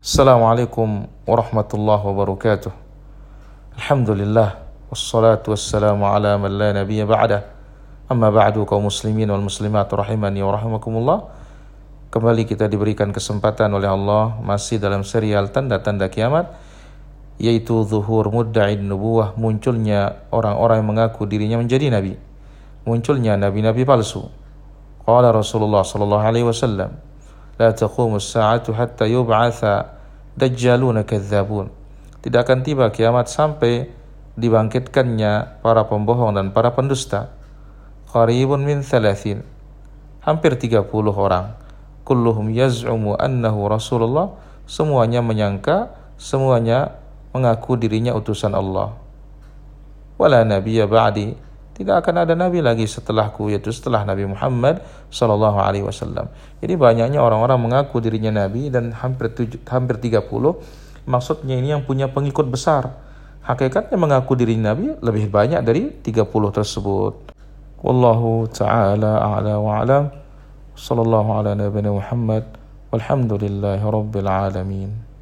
Assalamualaikum warahmatullahi wabarakatuh. Alhamdulillah wassalatu wassalamu ala man la nabiyya ba'dah. Amma ba'du, kaum muslimin wal muslimat rahimani wa rahimakumullah. Kembali kita diberikan kesempatan oleh Allah masih dalam serial tanda-tanda kiamat, yaitu zuhur mudda'in nubuwah, munculnya orang-orang yang mengaku dirinya menjadi nabi, munculnya nabi-nabi palsu. Qala Rasulullah sallallahu alaihi wasallam, la taqumu as-sa'atu hatta yub'atha dajjaluna kadzdzabun. Tidak akan tiba kiamat sampai dibangkitkannya para pembohong dan para pendusta. Qaribun min 30, hampir 30 orang. Kulluhum yaz'umu annahu Rasulullah, semuanya menyangka, semuanya mengaku dirinya utusan Allah. Wala nabiyya ba'di, tidak akan ada nabi lagi setelahku, yaitu setelah Nabi Muhammad sallallahu alaihi wasallam. Jadi banyaknya orang-orang mengaku dirinya nabi dan hampir 30. Maksudnya ini yang punya pengikut besar. Hakikatnya mengaku diri nabi lebih banyak dari 30 tersebut. Wallahu ta'ala a'la wa a'lam. Sallallahu ala nabiyina Muhammad walhamdulillahi rabbil alamin.